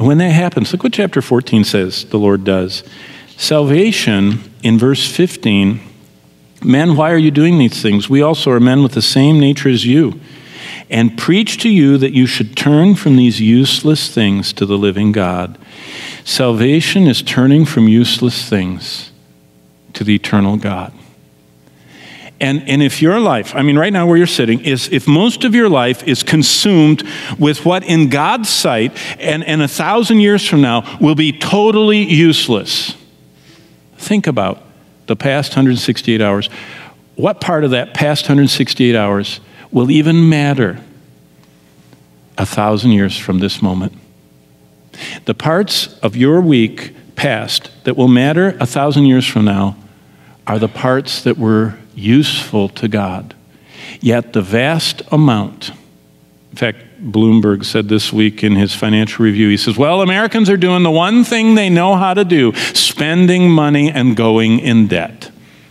And when that happens, look what chapter 14 says the Lord does. Salvation, in verse 15, men, why are you doing these things? We also are men with the same nature as you, and preach to you that you should turn from these useless things to the living God. Salvation is turning from useless things to the eternal God. And if your life, I mean right now where you're sitting, if most of your life is consumed with what in God's sight and 1,000 years from now will be totally useless, think about the past 168 hours. What part of that past 168 hours will even matter 1,000 years from this moment? The parts of your week past that will matter 1,000 years from now are the parts that were useful to God. Yet the vast amount, in fact, Bloomberg said this week in his financial review, he says, well, Americans are doing the one thing they know how to do, spending money and going in debt.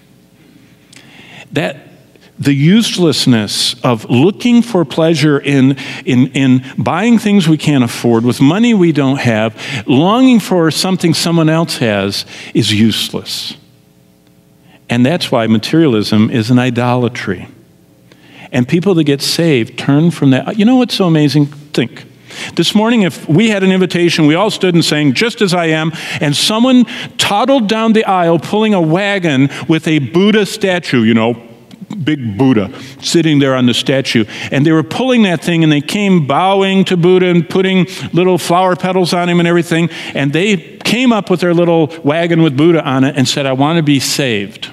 That the uselessness of looking for pleasure in buying things we can't afford with money we don't have, longing for something someone else has, is useless. And that's why materialism is an idolatry. And people that get saved turn from that. You know what's so amazing? Think. This morning, if we had an invitation, we all stood and sang, just as I am, and someone toddled down the aisle pulling a wagon with a Buddha statue, you know, big Buddha sitting there on the statue. And they were pulling that thing, and they came bowing to Buddha and putting little flower petals on him and everything. And they came up with their little wagon with Buddha on it and said, I want to be saved.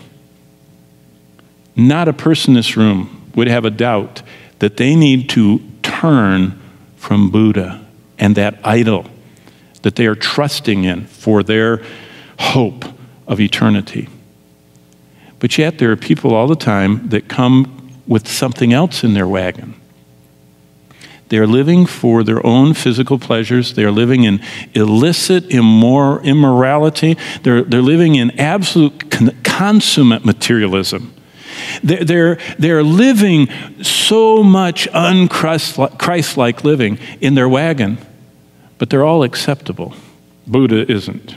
Not a person in this room would have a doubt that they need to turn from Buddha and that idol that they are trusting in for their hope of eternity. But yet there are people all the time that come with something else in their wagon. They are living for their own physical pleasures. They are living in illicit immorality. They're living in absolute consummate materialism. They're living so much un-Christ-like living in their wagon, but they're all acceptable. Buddha isn't.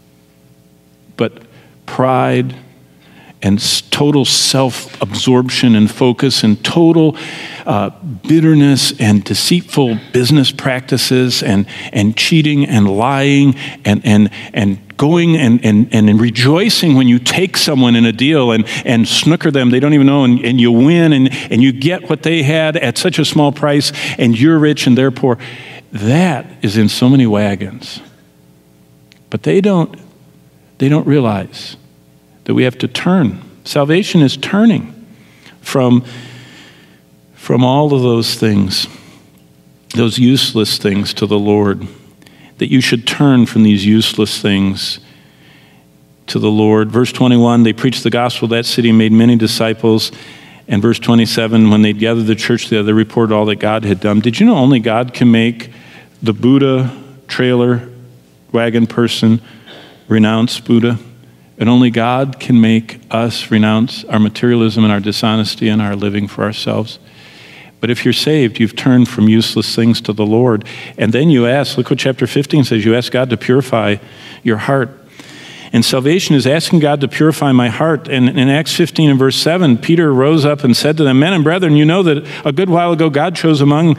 But pride and total self-absorption and focus and total bitterness and deceitful business practices and cheating and lying and going and rejoicing when you take someone in a deal and snooker them, they don't even know, and you win and you get what they had at such a small price and you're rich and they're poor. That is in so many wagons. But they don't realize that we have to turn. Salvation is turning from all of those things, those useless things, to the Lord. That you should turn from these useless things to the Lord. Verse 21, they preached the gospel of that city and made many disciples. And verse 27, when they gathered the church together, they reported all that God had done. Did you know only God can make the Buddha trailer wagon person renounce Buddha? And only God can make us renounce our materialism and our dishonesty and our living for ourselves. But if you're saved, you've turned from useless things to the Lord. And then you ask, look what chapter 15 says, you ask God to purify your heart. And salvation is asking God to purify my heart. And in Acts 15 and verse 7, Peter rose up and said to them, men and brethren, you know that a good while ago God chose among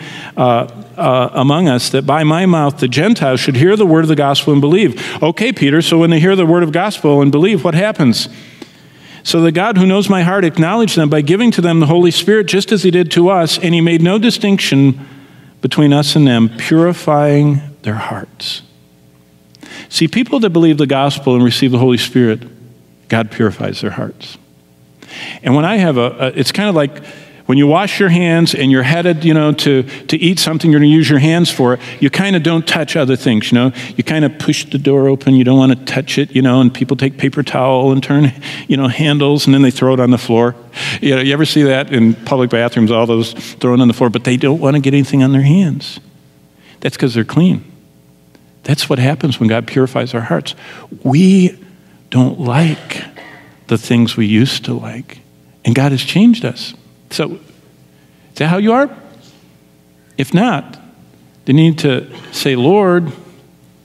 us that by my mouth the Gentiles should hear the word of the gospel and believe. Okay, Peter, so when they hear the word of gospel and believe, what happens? So the God who knows my heart acknowledged them by giving to them the Holy Spirit just as he did to us, and he made no distinction between us and them, purifying their hearts. See, people that believe the gospel and receive the Holy Spirit, God purifies their hearts. And when I have it's kind of like when you wash your hands and you're headed, to eat something you're going to use your hands for, you kind of don't touch other things, You kind of push the door open, you don't want to touch it, and people take paper towel and turn, handles, and then they throw it on the floor. You ever see that in public bathrooms, all those thrown on the floor, but they don't want to get anything on their hands. That's because they're clean. That's what happens when God purifies our hearts. We don't like the things we used to like, and God has changed us. So, is that how you are? If not, then you need to say, Lord,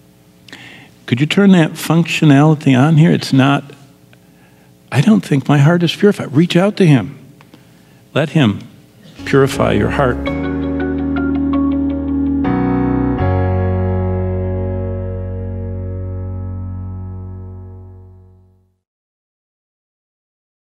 Could you turn that functionality on here? It's not, I don't think my heart is purified. Reach out to him. Let him purify your heart.